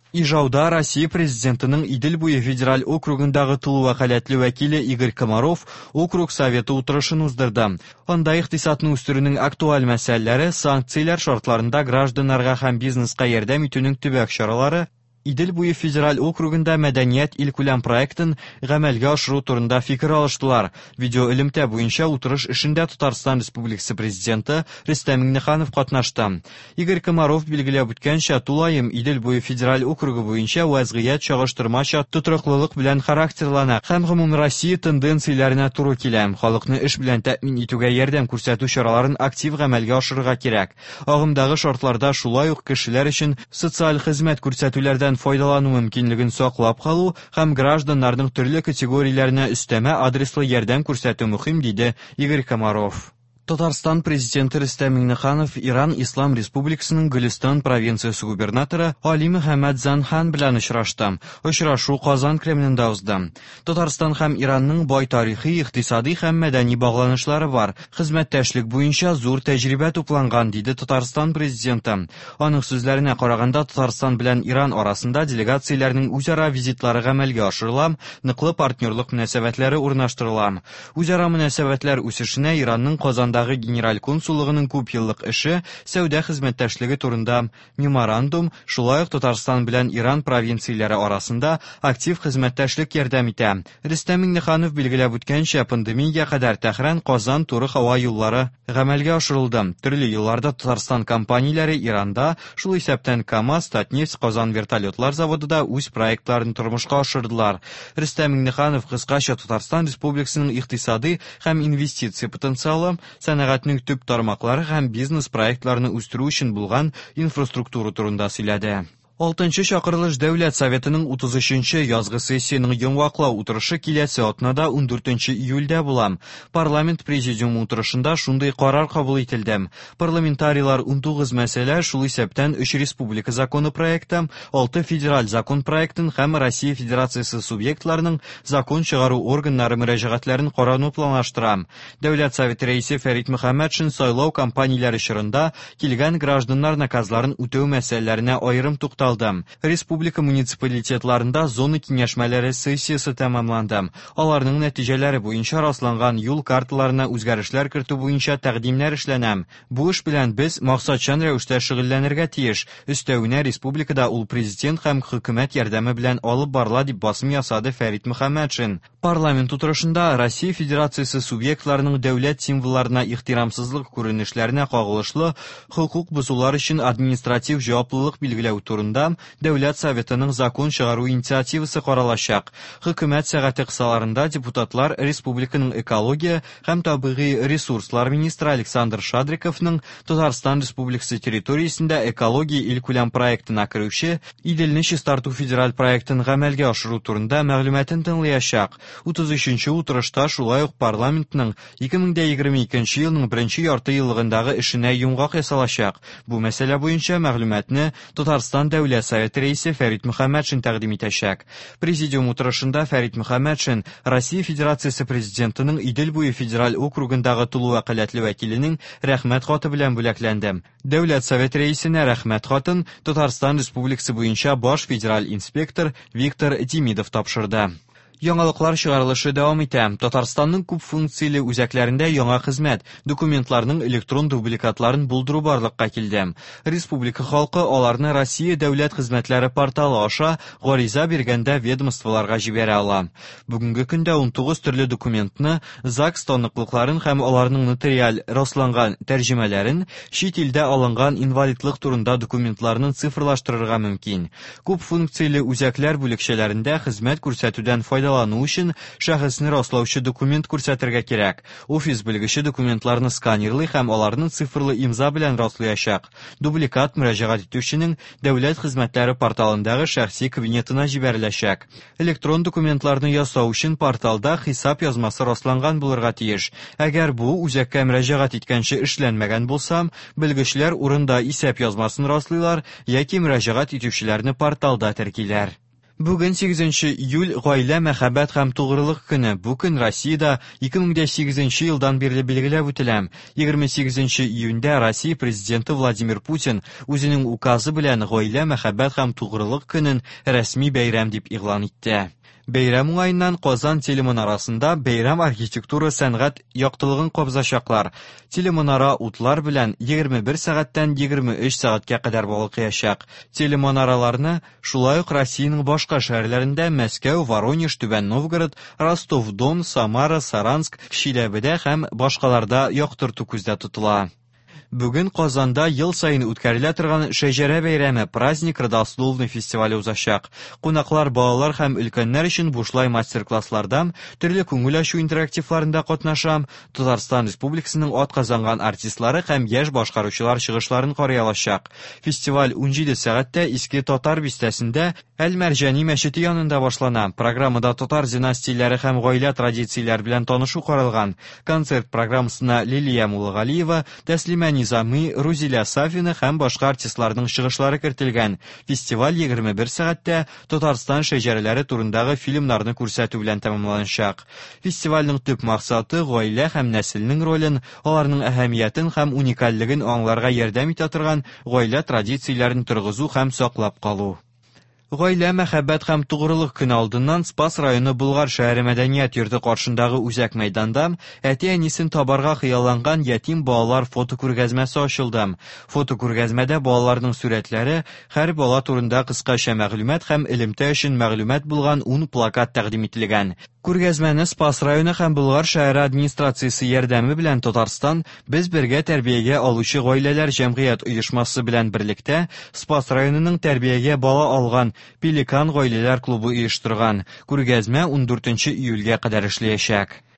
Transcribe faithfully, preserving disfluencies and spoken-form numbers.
Ижауда Россия президентының Идел буе федераль округындағы тулу вәкаләтле вәкиле Игорь Комаров округ советы утырышын уздырды. Анда иктисадны үстерүнең актуаль мәсьәләләре, санкциялар шартларында гражданнарга һәм бизнеска ярдәм итүнең төбәк чаралары, Идел буе федераль округында мәдәният илкүләм проектын гамәлгә ашыру турында фикер алыштылар. Видео элемтә буенча утырыш эшендә Татарстан Республикасы президенты Рөстәм Миңнеханов катнашты. Игорь Комаров билгеләп үткәнчә, тулаем Идел буе федераль округы буенча вазгыять чагыштырмача тотрыклылык белән характерлана һәм гомум Россия тенденцияләренә туры килә. Халыкны эш белән тәэмин итүгә ярдәм күрсәтү чараларын актив гамәлгә ашырырга кирәк. Агымдагы шартларда шулай ук кешеләр өчен социаль хезмәт күрсәтүләрдән файдалану мөмкинлеген саклап калу һәм гражданнарның төрле категорияләренә өстәмә адреслы ярдәм күрсәтү мөһим, диде Игорь Комаров. Татарстан президенты Рөстәм Миңнеханов Иран Ислам Республикасының Гөлистан провинциясе губернаторы Али Мөхәммәд Занхан белән очрашты. Очрашу Казан Кремлендә узды. Татарстан һәм Иранның бай тарихи, икътисади һәм мәдәни багланышлары бар. Хезмәттәшлек буенча зур тәҗрибә тупланган, диде Татарстан президенты. Аның сүзләренә караганда, Татарстан белән Иран арасында делегацияләрнең үзара визитлары гамәлгә ашырыла, ныклы партнерлык мөнәсәбәтләре урнаштырыла. Үзара мөнәсәбәтләр үсешенә Иранның Казанда генераль консуллыгының күп еллык эше, сәүдә хезмәттәшлеге турында меморандум, шулай ук Татарстан белән Иран провинцияләре арасында актив хезмәттәшлек ярдәм итә. Рөстәм Миңнеханов билгеләп үткәнчә, пандемиягә кадәр Тәһран, Казан туры һава юллары гамәлгә ашырылды. Төрле елларда Татарстан компанияләре Иранда, шул исәптән КАМАЗ, Татнефть, Казан вертолетлар заводында үз проектларын тормышка ашырдылар. Рөстәм Миңнеханов кыскача Татарстан Республикасының икътисади һәм инвестиция потенциалы, сәнәгатьнең төп тармаклары һәм бизнес проектларны үстерү өчен булган инфраструктура турында сөйләде. алтынчы чакырылыш Дәүләт Советының утыз өченче язгы сессияның йомгаклау утырышы киләсе атнада ундүртенче июльдә була. Парламент президиумы утырышында шундый карар кабул ителде. Парламентарийлар ун тугыз мәсьәлә, шул исәптән өч республика законы проекты, алты федераль закон проектын һәм Россия Федерациясе субъектларының закон чыгару органнары мөрәҗәгатьләрен карауны планлаштыра. Дәүләт Советы рәисе Фәрит Мөхәммәтшин сайлау кампанияләре чорында килгән гражданнар наказларын үтәү мәсьәләләренә аерым тукталды. Республика муниципалитетларында зона киңәшмәләре сессиясе тәмамланды. Аларның нәтиҗәләре буенча расланган юл карталарына үзгәрешләр кертү буенча тәкъдимнәр эшләнә. Бу эш белән без максатчан рәвештә шөгыльләнергә тиеш. Өстәвенә республикада ул президент һәм хөкүмәт ярдәме белән алып барыла, дип басым ясады Фәрит Мөхәммәтшин. Парламент утырышында Россия Федерациясе субъектларының дәүләт символларына ихтирамсызлык күренешләренә кагылышлы хокук бозулар өчен административ җаваплылык билгеләү турында Дәүләт Советының закон чыгару инициативасы каралачак. Хөкүмәт сәгате кысаларында депутатлар республиканың экология һәм табигый ресурслар министры Александр Шадриковның Татарстан Республикасы территориясендә экология илкүләм проектына керүче Иделне чистарту федераль проектын гамәлгә ашыру турында мәгълүматын тыңлаячак. утыз өченче утырышта шулай ук парламентның ике мең егерме икенче елның беренче ярты еллыгындагы эшенә йомгак ясалачак. Бу мәсьәлә буенча мәгълүматны Татарстан Дәүләт Советы рәисе Фәрит Мөхәммәтшин тәкъдим итәчәк. Президиум утырышында Фәрит Мөхәммәтшин Россия Федерациясе президентының Идел буе федераль округындагы тулу вәкаләтле вәкиленең рәхмәт хаты белән бүләкләнде. Дәүләт Советы рәисенә рәхмәт хатын Татарстан Республикасы буенча баш федераль инспектор Виктор Демидов тапшырды. Яңалыклар чыгарылышы дәвам итә. Татарстанның күп функцияле үзәкләрендә яңа хезмәт, документларның электрон дубликатларын булдыру барлыкка килде. Республика халкы аларны Россия дәүләт хезмәтләре порталы аша гариза биргәндә ведомстволарга җибәрә ала. Бүгенге көндә ун тугыз төрле документны, ЗАГС таныклыкларын һәм аларның нотариаль расланган тәрҗемәләрен, чит илдә алынган инвалидлык турында документларны цифрлаштырырга мөмкин. Күп функцияле үзәкләр бүлекчәләрендә хезмәт күрсәтүдән файда файдалану өчен шәхесне раслаучы документ күрсәтергә кирәк. Офис белгече документларны сканерлый һәм аларны цифрлы имза белән раслаячак. Дубликат мөрәҗәгать итүченең дәүләт хезмәтләре порталындагы шәхси кабинетына җибәреләчәк. Электрон документларны ясау өчен порталда хисап язмасы расланган булырга тиеш. Әгәр бу үзәккә мөрәҗәгать иткәнче эшләнмәгән булса, белгечләр урында исәп язмасын раслыйлар яки мөрәҗәгать итүчеләрне порталда теркиләр. Бүген сигезенче июль гаилә, мәхәббәт һәм тугрылык көне. Бу көн Россиядә ике мең сигезенче елдан бирле билгеләп үтелә. егерме сигезенче июньдә Россия президенты Владимир Путин үзенең указы белән гаилә, мәхәббәт һәм тугрылык көнен рәсми бәйрәм дип игълан итте. Бәйрәм уңаеннан Казан телемунарасында бәйрәм архитектура сәнгать яктылыгын кабзачаклар. Телемунара утлар белән егерме бер сәгатьтән егерме өч сәгатькә кадәр балкыячак. Телемунараларны шулай ук Россиянең башка шәһәрләрендә Мәскәү, Воронеж, Түбән Новгород, Ростов-Дон, Самара, Саранск, Чиләбедә һәм башкаларда яктырту күздә тотыла. Бүген Казанда ел сайын үткәрелә торган Шәҗәрә бәйрәме праздник Родословный фестивале узачак. Кунаклар, балалар һәм өлкәннәр өчен бушлай мастер-класслардан, төрле күңел ачу интерактивларында катнашам. Татарстан Республикасының атказанган артистлары һәм яшь башкаручылар чыгышларын карый алачак. Фестиваль унҗиде сәгатьтә Иске Татар бистәсендә Әл-Мәрҗани мәчете янында башлана. Программада татар династияләре һәм гаилә традицияләре белән танышу каралган. Концерт программасына Лилия Мулгалиева, Тәслимә Низами, Рузилә Сафина һәм башка артистларның чыгышлары кертелгән. Фестиваль егерме бер сәгатьтә Татарстан шәҗәрәләре турындагы фильмнарны күрсәтү белән тәмамланачак. Фестивальнең төп максаты гаилә һәм нәселнең ролен, аларның әһәмиятен һәм уникальлеген аңларга ярдәм итә торган гаилә традицияләрен торгызу һәм саклап калу. Гаилә, мәхәббәт һәм тугрылык көне алдыннан Спас районы Болгар шәһәре мәдәният йорты каршындагы үзәк мәйданда әти-әнисен табарга хыялланган ятим балалар фотокүргәзмәсе ачылды. Фотокүргәзмәдә балаларның сурәтләре, һәр бала турында кыскача мәгълүмат һәм элемтә өчен мәгълүмат булган ун плакат тәкъдим ителгән. Күргәзмәне Спас районы һәм Болгар шәһәре администрациясе ярдәме белән Татарстан Без бергә тәрбиягә алучы гаиләләр җәмгыять оешмасы белән берлектә Спас районының тәрбиягә бала алган Пеликан гаиләләр клубы оештырган. Күргәзмә ундүртенче июльгә кадәр эшләячәк.